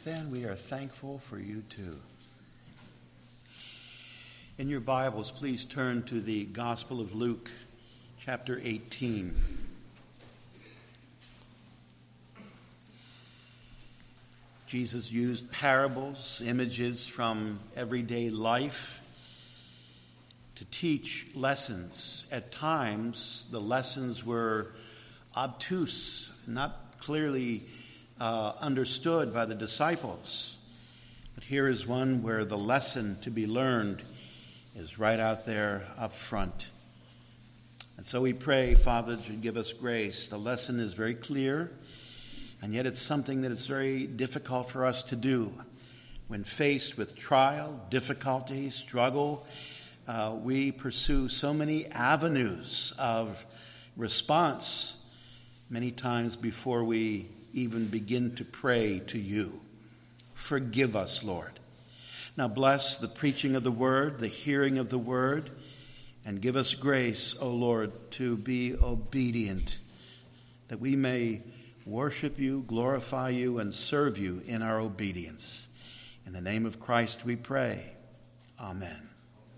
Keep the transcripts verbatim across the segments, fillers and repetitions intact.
then, we are thankful for you too. In your Bibles, please turn to the Gospel of Luke, chapter eighteen. Jesus used parables, images from everyday life to teach lessons. At times, the lessons were obtuse, not clearly uh, understood by the disciples. But here is one where the lesson to be learned is right out there up front. And so we pray, Father, that you give us grace. The lesson is very clear, and yet it's something that is very difficult for us to do. When faced with trial, difficulty, struggle, uh, we pursue so many avenues of response many times before we even begin to pray to you. Forgive us, Lord. Now bless the preaching of the word, the hearing of the word, and give us grace, O Lord, to be obedient, that we may worship you, glorify you, and serve you in our obedience. In the name of Christ we pray. Amen.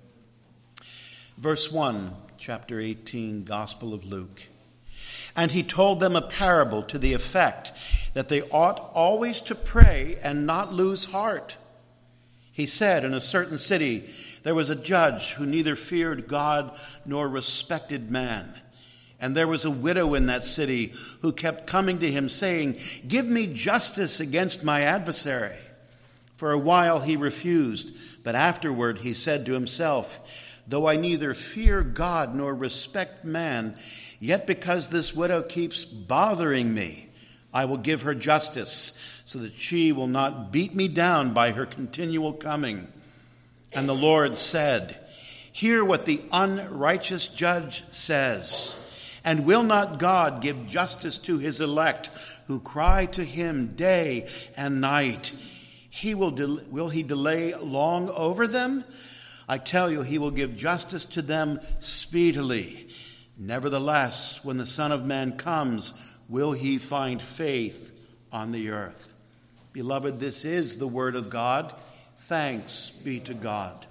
Verse one, chapter eighteen, Gospel of Luke. And he told them a parable to the effect that they ought always to pray and not lose heart. He said, in a certain city there was a judge who neither feared God nor respected man. And there was a widow in that city who kept coming to him, saying, "Give me justice against my adversary." For a while he refused, but afterward he said to himself, "Though I neither fear God nor respect man, yet because this widow keeps bothering me, I will give her justice, so that she will not beat me down by her continual coming." And the Lord said, "Hear what the unrighteous judge says. And will not God give justice to his elect, who cry to him day and night? He will, del- will he delay long over them? I tell you, he will give justice to them speedily. Nevertheless, when the Son of Man comes, will he find faith on the earth?" Beloved, this is the word of God. Thanks be to God.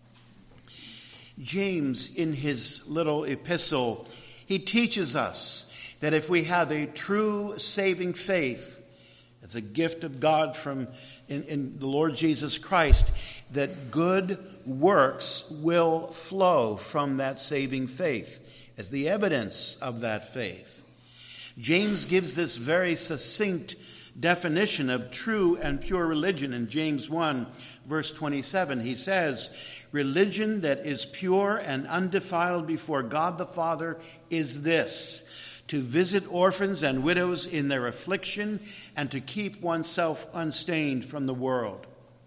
James, in his little epistle, he teaches us that if we have a true saving faith, it's a gift of God from in, in the Lord Jesus Christ, that good works will flow from that saving faith as the evidence of that faith. James gives this very succinct definition of true and pure religion in James one, verse twenty-seven. He says, "Religion that is pure and undefiled before God the Father is this: to visit orphans and widows in their affliction and to keep oneself unstained from the world."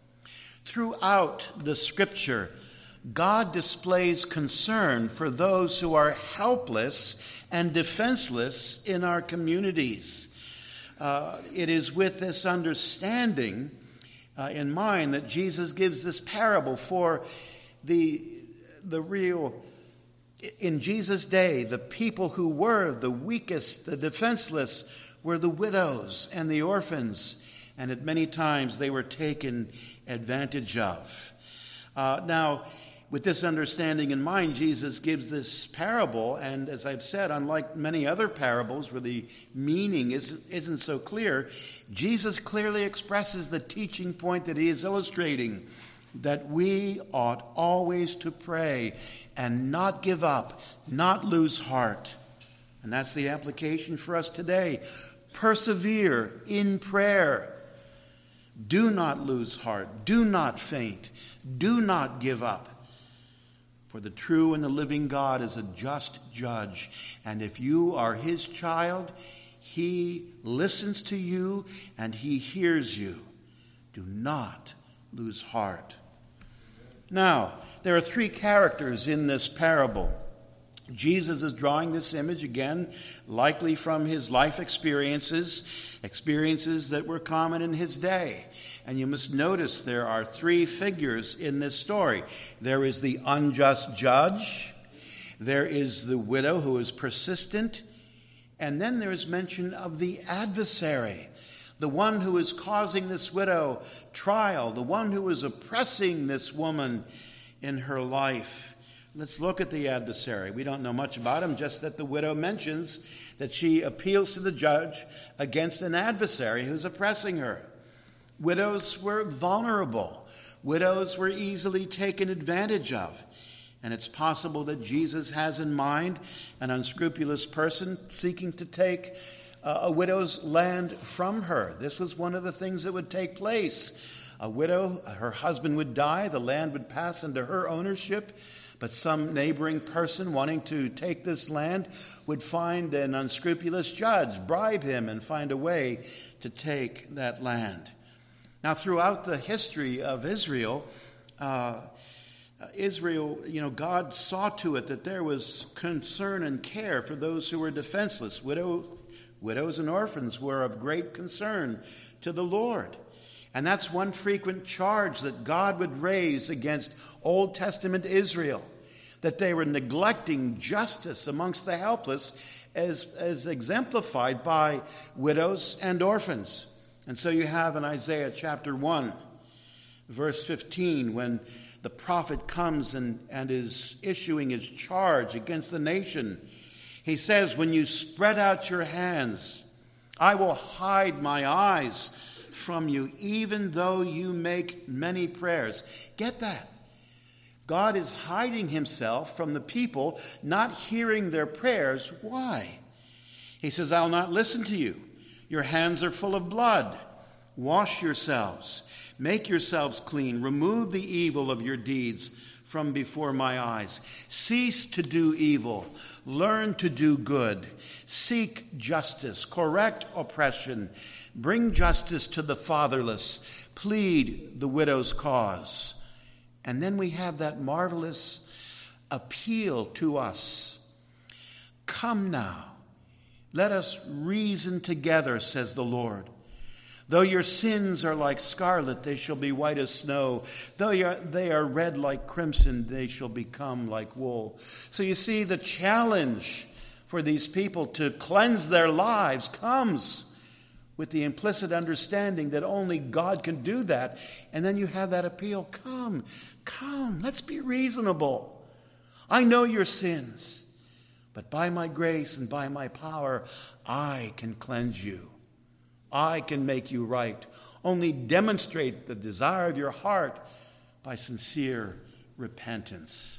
Throughout the scripture, God displays concern for those who are helpless and defenseless in our communities. Uh, it is with this understanding uh, in mind that Jesus gives this parable for the, the real, in Jesus' day, the people who were the weakest, the defenseless, were the widows and the orphans, and at many times they were taken advantage of. Uh, now, with this understanding in mind, Jesus gives this parable, and as I've said, unlike many other parables where the meaning isn't, isn't so clear, Jesus clearly expresses the teaching point that he is illustrating, that we ought always to pray and not give up, not lose heart. And that's the application for us today. Persevere in prayer. Do not lose heart. Do not faint. Do not give up. For the true and the living God is a just judge. And if you are his child, he listens to you and he hears you. Do not lose heart. Now, there are three characters in this parable. Jesus is drawing this image again, likely from his life experiences, experiences that were common in his day. And you must notice there are three figures in this story. There is the unjust judge, there is the widow who is persistent, and then there is mention of the adversary, the one who is causing this widow trial, the one who is oppressing this woman in her life. Let's look at the adversary. We don't know much about him, just that the widow mentions that she appeals to the judge against an adversary who's oppressing her. Widows were vulnerable. Widows were easily taken advantage of. And it's possible that Jesus has in mind an unscrupulous person seeking to take uh, a widow's land from her. This was one of the things that would take place. A widow, her husband would die, the land would pass into her ownership, but some neighboring person wanting to take this land would find an unscrupulous judge, bribe him, and find a way to take that land. Now, throughout the history of Israel, uh, Israel, you know, God saw to it that there was concern and care for those who were defenseless. Widow, widows and orphans were of great concern to the Lord. And that's one frequent charge that God would raise against Old Testament Israel, that they were neglecting justice amongst the helpless, as, as exemplified by widows and orphans. And so you have in Isaiah chapter one, verse fifteen, when the prophet comes and, and is issuing his charge against the nation. He says, when you spread out your hands, I will hide my eyes from you, even though you make many prayers. Get that? God is hiding himself from the people, not hearing their prayers. Why? He says, I'll not listen to you. Your hands are full of blood. Wash yourselves. Make yourselves clean. Remove the evil of your deeds from before my eyes. Cease to do evil. Learn to do good. Seek justice. Correct oppression. Bring justice to the fatherless. Plead the widow's cause. And then we have that marvelous appeal to us. Come now. Let us reason together, says the Lord. Though your sins are like scarlet, they shall be white as snow. Though they are red like crimson, they shall become like wool. So you see, the challenge for these people to cleanse their lives comes with the implicit understanding that only God can do that. And then you have that appeal, come, come, let's be reasonable. I know your sins, but by my grace and by my power, I can cleanse you. I can make you right. Only demonstrate the desire of your heart by sincere repentance.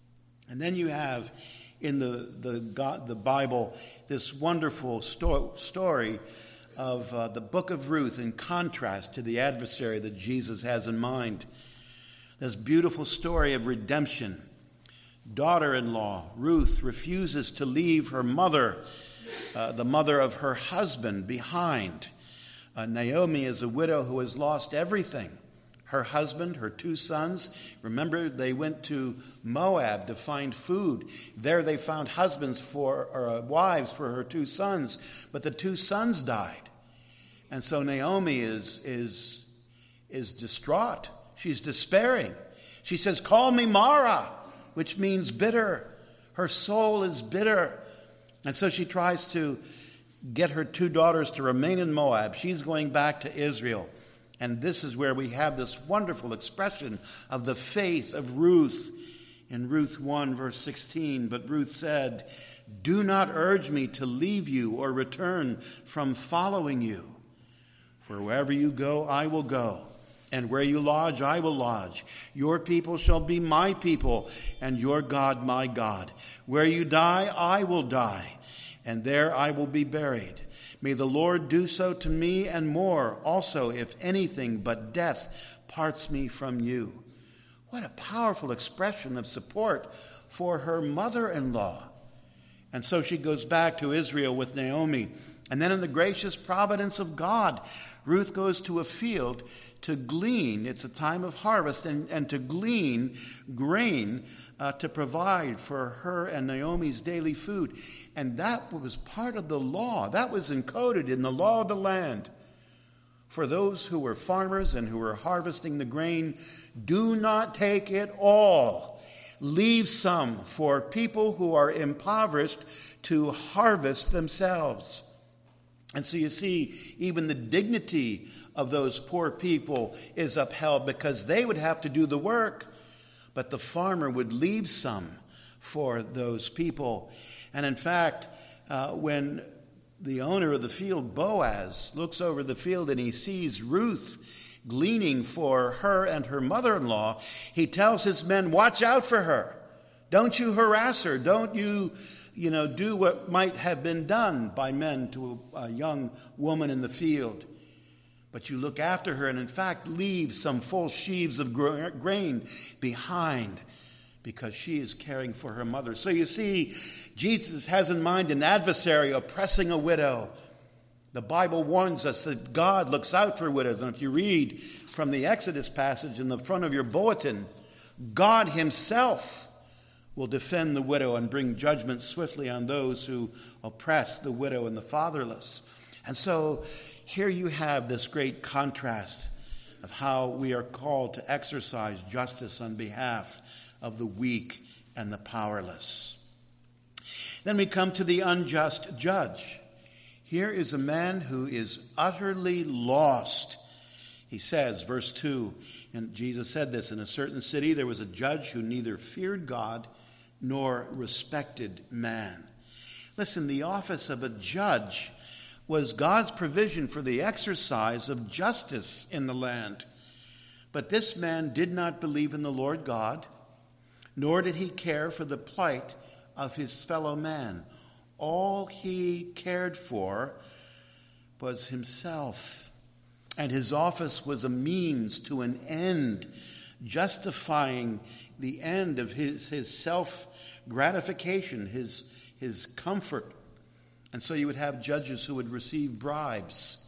And then you have in the the, God, the Bible this wonderful sto- story of uh, the book of Ruth in contrast to the adversary that Jesus has in mind. This beautiful story of redemption. Daughter-in-law Ruth refuses to leave her mother, uh, the mother of her husband, behind. Uh, Naomi is a widow who has lost everything. Her husband, her two sons. Remember, they went to Moab to find food. There they found husbands for, or uh, wives for her two sons. But the two sons died. And so Naomi is, is, is distraught. She's despairing. She says, call me Mara, which means bitter. Her soul is bitter. And so she tries to get her two daughters to remain in Moab. She's going back to Israel. And this is where we have this wonderful expression of the faith of Ruth in Ruth one, verse sixteen. But Ruth said, do not urge me to leave you or return from following you. For wherever you go, I will go. And where you lodge, I will lodge. Your people shall be my people, and your God my God. Where you die, I will die, and there I will be buried. May the Lord do so to me and more, also, if anything but death parts me from you. What a powerful expression of support for her mother-in-law. And so she goes back to Israel with Naomi. And then in the gracious providence of God, Ruth goes to a field to glean. It's a time of harvest, and, and to glean grain uh, to provide for her and Naomi's daily food. And that was part of the law. That was encoded in the law of the land. For those who were farmers and who were harvesting the grain, do not take it all. Leave some for people who are impoverished to harvest themselves. And so you see, even the dignity of those poor people is upheld because they would have to do the work, but the farmer would leave some for those people. And in fact, uh, when the owner of the field, Boaz, looks over the field and he sees Ruth gleaning for her and her mother-in-law, he tells his men, watch out for her. Don't you harass her. Don't you, you know, do what might have been done by men to a young woman in the field. But you look after her and, in fact, leave some full sheaves of grain behind because she is caring for her mother. So you see, Jesus has in mind an adversary oppressing a widow. The Bible warns us that God looks out for widows. And if you read from the Exodus passage in the front of your bulletin, God himself will defend the widow and bring judgment swiftly on those who oppress the widow and the fatherless. And so here you have this great contrast of how we are called to exercise justice on behalf of the weak and the powerless. Then we come to the unjust judge. Here is a man who is utterly lost. He says, verse two, and Jesus said this, in a certain city there was a judge who neither feared God nor respected man. Listen, the office of a judge was God's provision for the exercise of justice in the land. But this man did not believe in the Lord God, nor did he care for the plight of his fellow man. All he cared for was himself, and his office was a means to an end, justifying the end of his, his self-gratification, his, his comfort. And so you would have judges who would receive bribes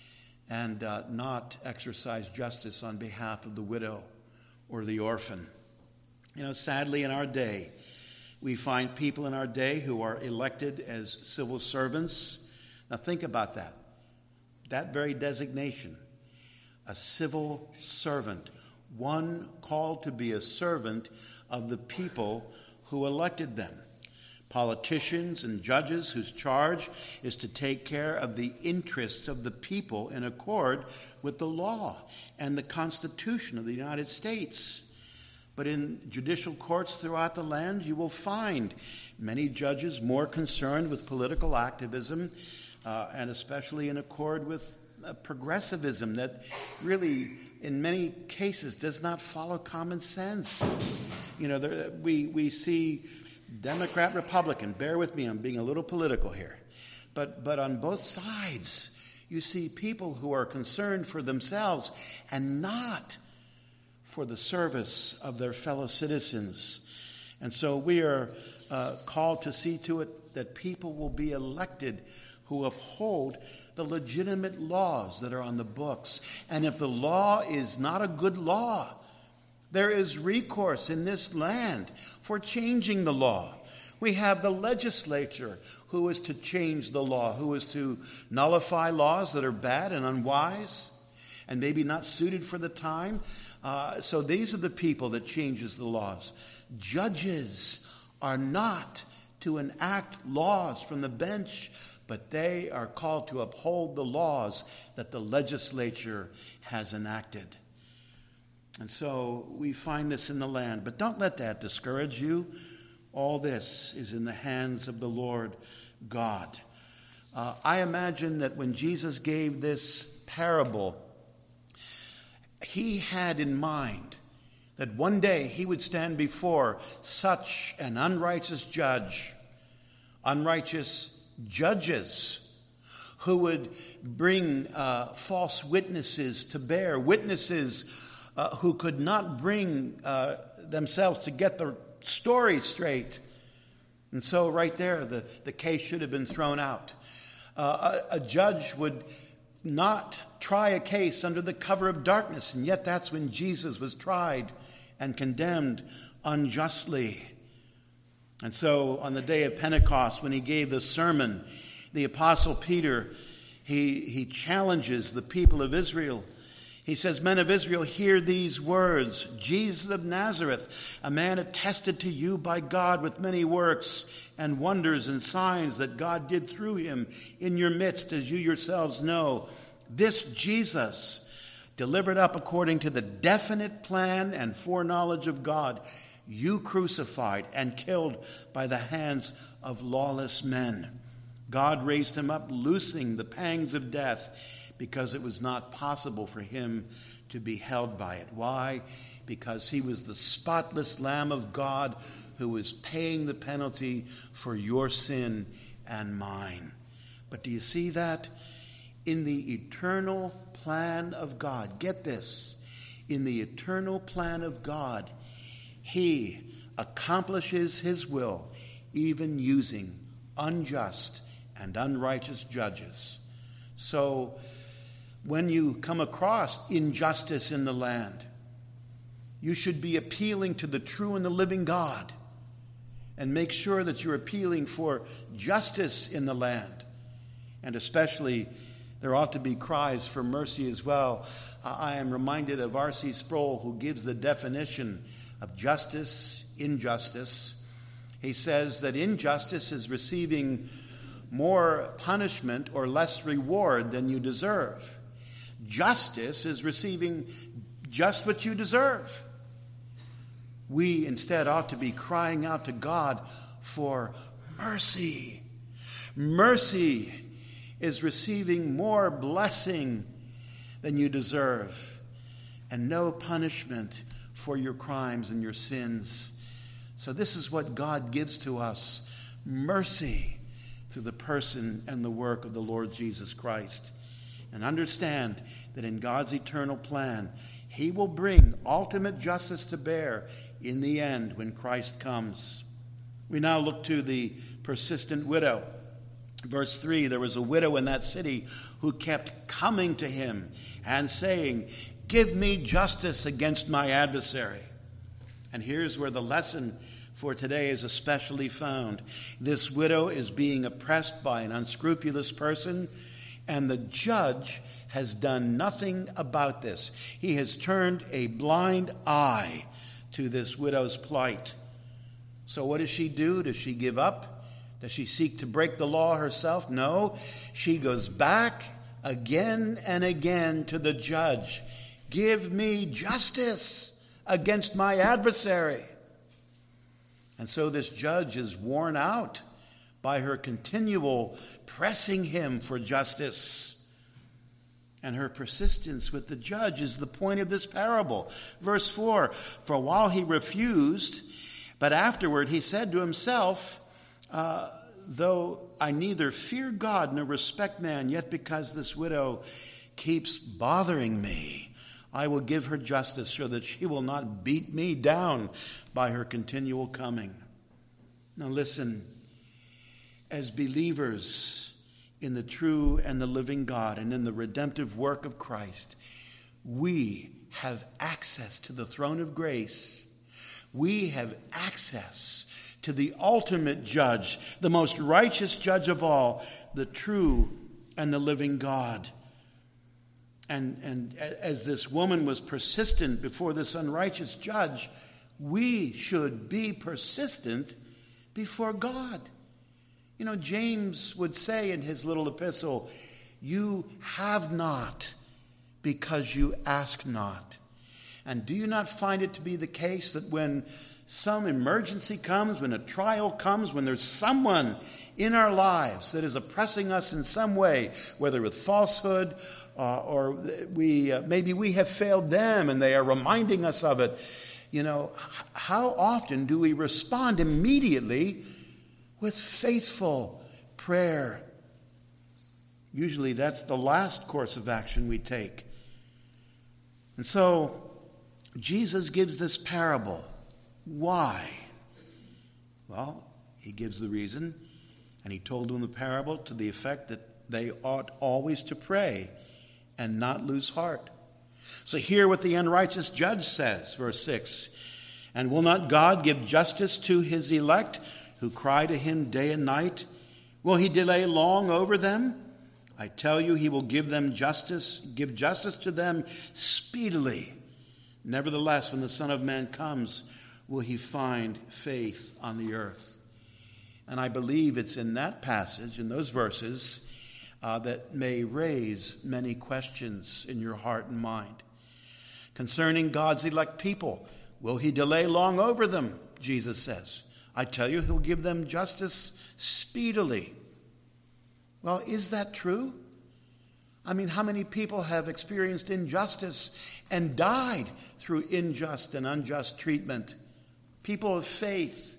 and uh, not exercise justice on behalf of the widow or the orphan. You know, sadly in our day, we find people in our day who are elected as civil servants. Now think about that. That very designation, a civil servant, one called to be a servant of the people who elected them. Politicians and judges whose charge is to take care of the interests of the people in accord with the law and the Constitution of the United States. But in judicial courts throughout the land, you will find many judges more concerned with political activism, uh, and especially in accord with uh, progressivism that really, in many cases, does not follow common sense. You know, there, we, we see Democrat, Republican, bear with me, I'm being a little political here. But, but on both sides, you see people who are concerned for themselves and not for the service of their fellow citizens. And so we are uh, called to see to it that people will be elected who uphold the legitimate laws that are on the books. And if the law is not a good law, there is recourse in this land for changing the law. We have the legislature who is to change the law, who is to nullify laws that are bad and unwise and maybe not suited for the time. Uh, so these are the people that changes the laws. Judges are not to enact laws from the bench, but they are called to uphold the laws that the legislature has enacted. And so we find this in the land. But don't let that discourage you. All this is in the hands of the Lord God. Uh, I imagine that when Jesus gave this parable, he had in mind that one day he would stand before such an unrighteous judge, unrighteous judges, who would bring uh, false witnesses to bear, witnesses Uh, who could not bring uh, themselves to get the story straight. And so right there, the, the case should have been thrown out. Uh, a, a judge would not try a case under the cover of darkness, and yet that's when Jesus was tried and condemned unjustly. And so on the day of Pentecost, when he gave the sermon, the Apostle Peter, he, he challenges the people of Israel. He says, "Men of Israel, hear these words. Jesus of Nazareth, a man attested to you by God with many works, and wonders and signs that God did through him in your midst, as you yourselves know. This Jesus, delivered up according to the definite plan and foreknowledge of God, you crucified and killed by the hands of lawless men. God raised him up, loosing the pangs of death, because it was not possible for him to be held by it. Why? Because he was the spotless Lamb of God who was paying the penalty for your sin and mine. But do you see that? In the eternal plan of God, get this, in the eternal plan of God, he accomplishes his will, even using unjust and unrighteous judges. So when you come across injustice in the land, you should be appealing to the true and the living God, and make sure that you're appealing for justice in the land. And especially, there ought to be cries for mercy as well. I am reminded of R C Sproul, who gives the definition of justice, injustice. He says that injustice is receiving more punishment or less reward than you deserve. Justice is receiving just what you deserve. We instead ought to be crying out to God for mercy. Mercy is receiving more blessing than you deserve, and no punishment for your crimes and your sins. So this is what God gives to us, mercy, through the person and the work of the Lord Jesus Christ. And understand that in God's eternal plan, he will bring ultimate justice to bear in the end when Christ comes. We now look to the persistent widow. Verse three, there was a widow in that city who kept coming to him and saying, "Give me justice against my adversary." And here's where the lesson for today is especially found. This widow is being oppressed by an unscrupulous person, and the judge has done nothing about this. He has turned a blind eye to this widow's plight. So what does she do? Does she give up? Does she seek to break the law herself? No. She goes back again and again to the judge. "Give me justice against my adversary." And so this judge is worn out by her continual pressing him for justice. And her persistence with the judge is the point of this parable. Verse four, "For a while he refused, but afterward he said to himself, uh, though I neither fear God nor respect man, yet because this widow keeps bothering me, I will give her justice so that she will not beat me down by her continual coming." Now listen, as believers in the true and the living God and in the redemptive work of Christ, we have access to the throne of grace. We have access to the ultimate judge, the most righteous judge of all, the true and the living God. And, and as this woman was persistent before this unrighteous judge, we should be persistent before God. You know, James would say in his little epistle, "You have not because you ask not." And do you not find it to be the case that when some emergency comes, when a trial comes, when there's someone in our lives that is oppressing us in some way, whether with falsehood uh, or we uh, maybe we have failed them and they are reminding us of it, you know, how often do we respond immediately with faithful prayer? Usually that's the last course of action we take. And so Jesus gives this parable. Why? Well, he gives the reason, and he told them the parable to the effect that they ought always to pray and not lose heart. So hear what the unrighteous judge says, verse six. "And will not God give justice to his elect, who cry to him day and night? Will he delay long over them? I tell you, he will give them justice, give justice to them speedily. Nevertheless, when the Son of Man comes, will he find faith on the earth?" And I believe it's in that passage, in those verses, uh, that may raise many questions in your heart and mind. Concerning God's elect people, will he delay long over them? Jesus says. I tell you, he'll give them justice speedily. Well, is that true? I mean, how many people have experienced injustice and died through unjust and unjust treatment? People of faith.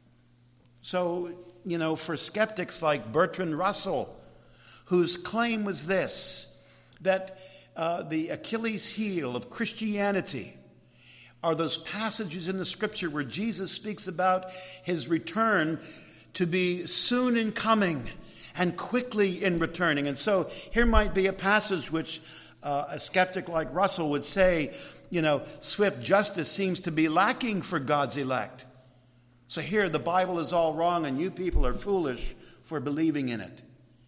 So, you know, for skeptics like Bertrand Russell, whose claim was this, that uh, the Achilles heel of Christianity are those passages in the Scripture where Jesus speaks about his return to be soon in coming and quickly in returning. And so here might be a passage which uh, a skeptic like Russell would say, you know, swift justice seems to be lacking for God's elect. So here the Bible is all wrong and you people are foolish for believing in it.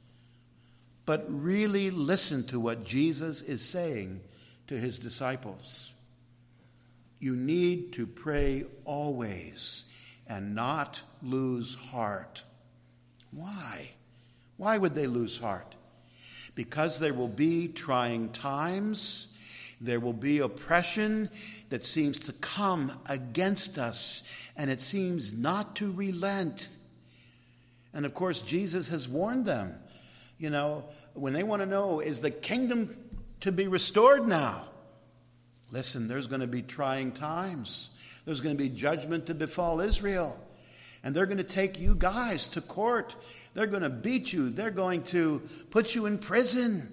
But really listen to what Jesus is saying to his disciples. You need to pray always and not lose heart. Why? Why would they lose heart? Because there will be trying times. There will be oppression that seems to come against us, and it seems not to relent. And of course, Jesus has warned them. You know, when they want to know, is the kingdom to be restored now? Listen, there's going to be trying times. There's going to be judgment to befall Israel. And they're going to take you guys to court. They're going to beat you. They're going to put you in prison.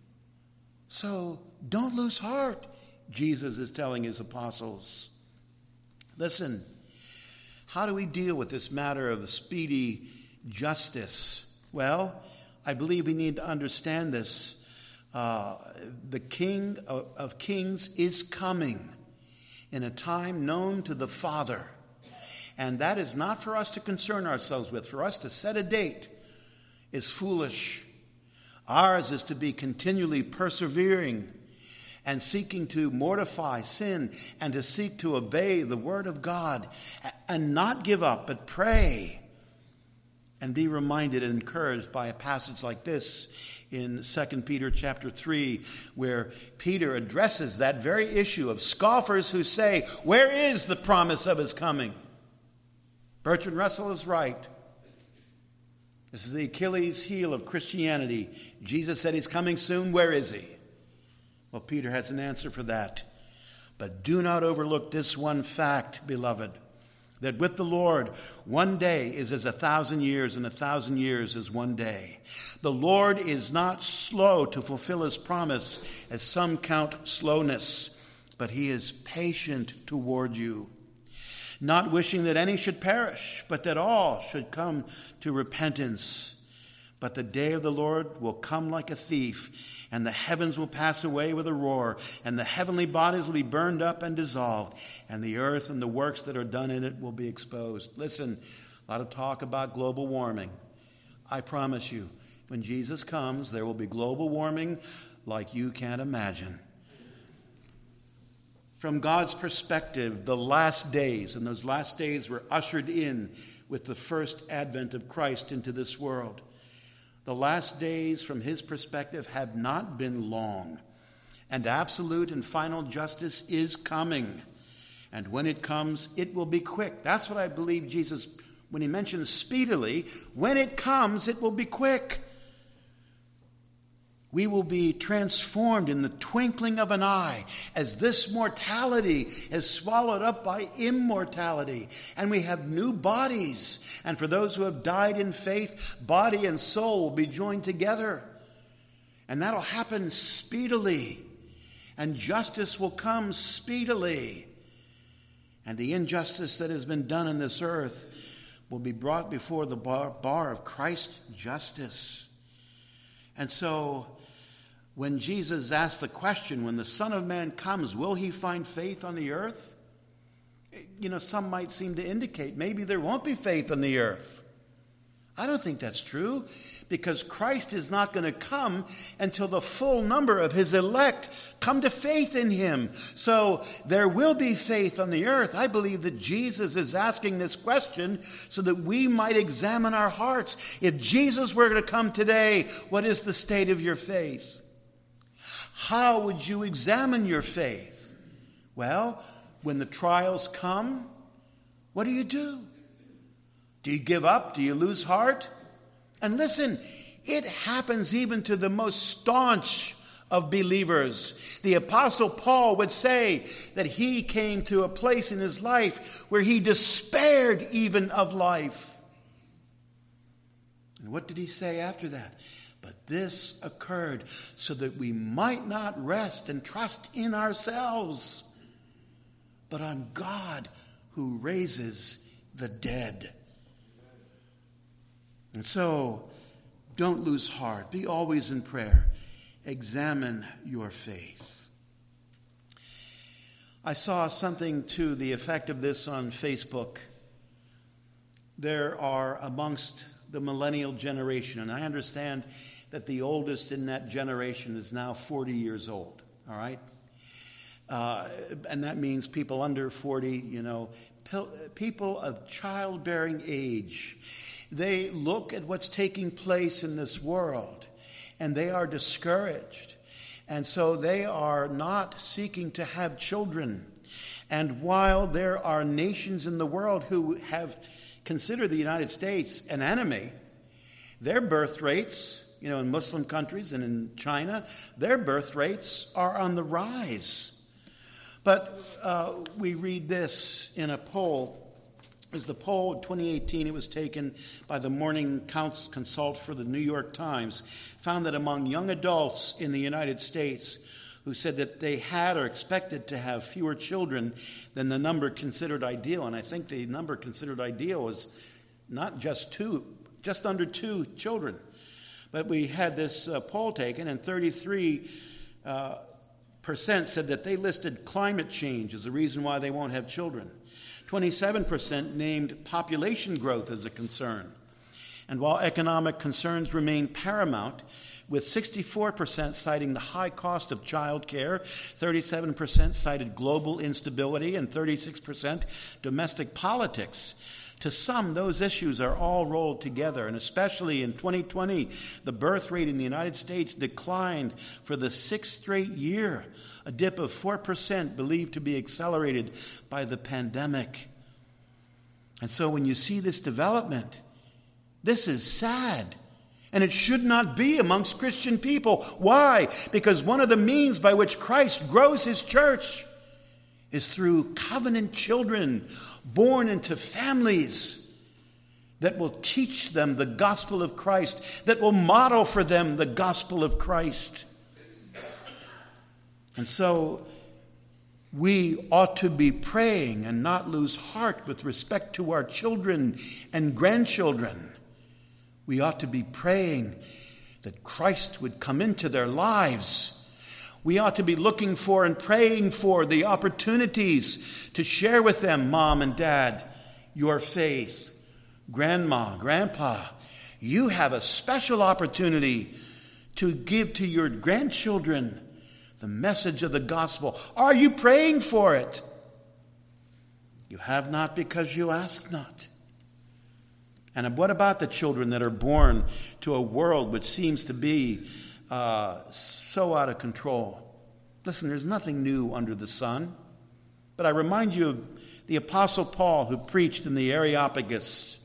So don't lose heart, Jesus is telling his apostles. Listen, how do we deal with this matter of speedy justice? Well, I believe we need to understand this. Uh, the King of, of Kings is coming in a time known to the Father. And that is not for us to concern ourselves with. For us to set a date is foolish. Ours is to be continually persevering and seeking to mortify sin and to seek to obey the word of God and not give up, but pray and be reminded and encouraged by a passage like this in Second Peter chapter three, where Peter addresses that very issue of scoffers who say, where is the promise of his coming? Bertrand Russell is right. This is the Achilles heel of Christianity. Jesus said he's coming soon. Where is he? Well, Peter has an answer for that. But do not overlook this one fact, beloved, that with the Lord, one day is as a thousand years, and a thousand years is one day. The Lord is not slow to fulfill his promise, as some count slowness, but he is patient toward you, not wishing that any should perish, but that all should come to repentance. But the day of the Lord will come like a thief, and the heavens will pass away with a roar, and the heavenly bodies will be burned up and dissolved, and the earth and the works that are done in it will be exposed. Listen, a lot of talk about global warming. I promise you, when Jesus comes, there will be global warming like you can't imagine. From God's perspective, the last days, and those last days were ushered in with the first advent of Christ into this world. The last days, from his perspective, have not been long, and absolute and final justice is coming. And when it comes, it will be quick. That's what I believe Jesus, when he mentions speedily, when it comes, it will be quick. We will be transformed in the twinkling of an eye as this mortality is swallowed up by immortality. And we have new bodies. And for those who have died in faith, body and soul will be joined together. And that'll happen speedily. And justice will come speedily. And the injustice that has been done in this earth will be brought before the bar, bar of Christ's justice. And so, when Jesus asked the question, when the Son of Man comes, will he find faith on the earth? You know, some might seem to indicate maybe there won't be faith on the earth. I don't think that's true, because Christ is not going to come until the full number of his elect come to faith in him. So there will be faith on the earth. I believe that Jesus is asking this question so that we might examine our hearts. If Jesus were to come today, what is the state of your faith? How would you examine your faith? Well, when the trials come, what do you do? Do you give up? Do you lose heart? And listen, it happens even to the most staunch of believers. The Apostle Paul would say that he came to a place in his life where he despaired even of life. And what did he say after that? But this occurred so that we might not rest and trust in ourselves, but on God who raises the dead. And so, don't lose heart. Be always in prayer. Examine your faith. I saw something to the effect of this on Facebook. There are amongst the millennial generation, and I understand that the oldest in that generation is now forty years old, all right? Uh, and that means people under forty, you know, people of childbearing age. They look at what's taking place in this world, and they are discouraged. And so they are not seeking to have children. And while there are nations in the world who have considered the United States an enemy, their birth rates, you know, in Muslim countries and in China, their birth rates are on the rise. But uh, we read this in a poll. It was the poll of twenty eighteen. It was taken by the Morning Consult for the New York Times. Found that among young adults in the United States who said that they had or expected to have fewer children than the number considered ideal. And I think the number considered ideal was not just two, just under two children. But we had this uh, poll taken, and thirty-three uh, percent said that they listed climate change as the reason why they won't have children. twenty-seven percent named population growth as a concern. And while economic concerns remain paramount, with sixty-four percent citing the high cost of child care, thirty-seven percent cited global instability, and thirty-six percent domestic politics. To some, those issues are all rolled together, and especially in twenty twenty, the birth rate in the United States declined for the sixth straight year, a dip of four percent believed to be accelerated by the pandemic. And so when you see this development, this is sad, and it should not be amongst Christian people. Why? Because one of the means by which Christ grows his church is through covenant children born into families that will teach them the gospel of Christ, that will model for them the gospel of Christ. And so we ought to be praying and not lose heart with respect to our children and grandchildren. We ought to be praying that Christ would come into their lives. We ought to be looking for and praying for the opportunities to share with them, Mom and Dad, your faith. Grandma, Grandpa, you have a special opportunity to give to your grandchildren the message of the gospel. Are you praying for it? You have not because you ask not. And what about the children that are born to a world which seems to be Uh, so out of control? Listen, there's nothing new under the sun. But I remind you of the Apostle Paul, who preached in the Areopagus.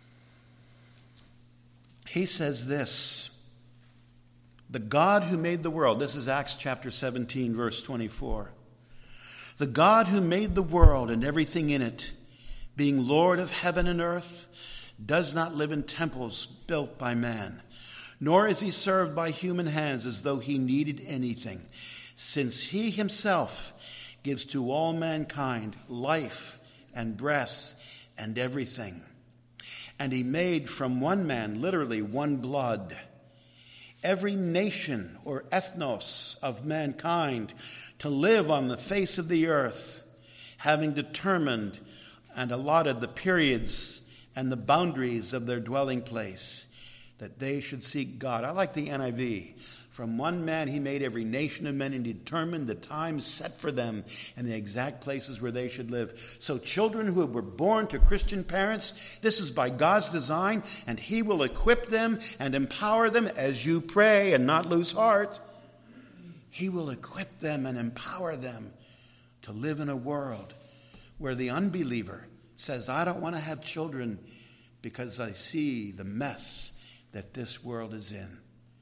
He says this: the God who made the world, this is Acts chapter seventeen, verse twenty-four. The God who made the world and everything in it, being Lord of heaven and earth, does not live in temples built by man, nor is he served by human hands as though he needed anything, since he himself gives to all mankind life and breath and everything. And he made from one man, literally one blood, every nation or ethnos of mankind to live on the face of the earth, having determined and allotted the periods and the boundaries of their dwelling place. that they should seek God. I like the N I V. From one man he made every nation of men and determined the times set for them and the exact places where they should live. So children who were born to Christian parents, this is by God's design, and he will equip them and empower them as you pray and not lose heart. He will equip them and empower them to live in a world where the unbeliever says, I don't want to have children because I see the mess that this world is in.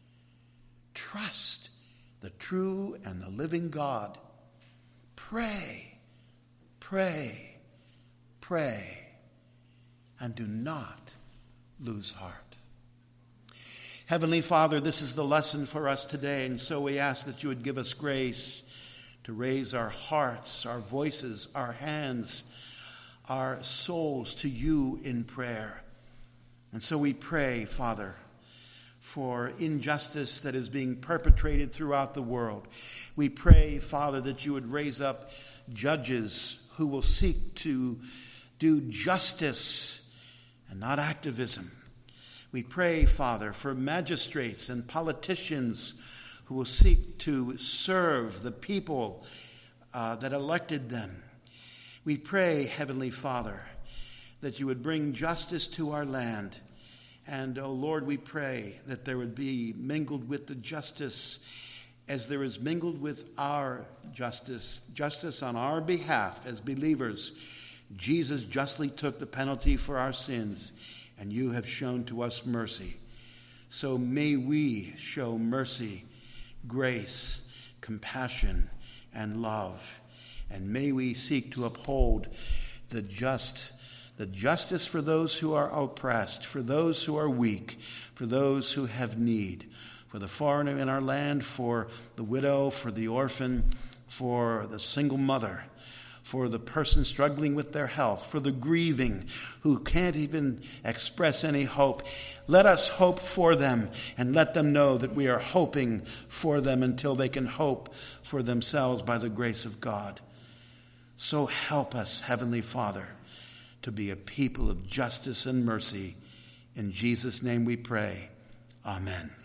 Trust the true and the living God. Pray, pray, pray, and do not lose heart. Heavenly Father, this is the lesson for us today, and so we ask that you would give us grace to raise our hearts, our voices, our hands, our souls to you in prayer. And so we pray, Father, for injustice that is being perpetrated throughout the world. We pray, Father, that you would raise up judges who will seek to do justice and not activism. We pray, Father, for magistrates and politicians who will seek to serve the people uh, that elected them. We pray, Heavenly Father, that you would bring justice to our land. And, oh Lord, we pray that there would be mingled with the justice as there is mingled with our justice, justice on our behalf as believers. Jesus justly took the penalty for our sins, and you have shown to us mercy. So may we show mercy, grace, compassion, and love. And may we seek to uphold the just The justice for those who are oppressed, for those who are weak, for those who have need, for the foreigner in our land, for the widow, for the orphan, for the single mother, for the person struggling with their health, for the grieving who can't even express any hope. Let us hope for them and let them know that we are hoping for them until they can hope for themselves by the grace of God. So help us, Heavenly Father, to be a people of justice and mercy. In Jesus' name we pray. Amen.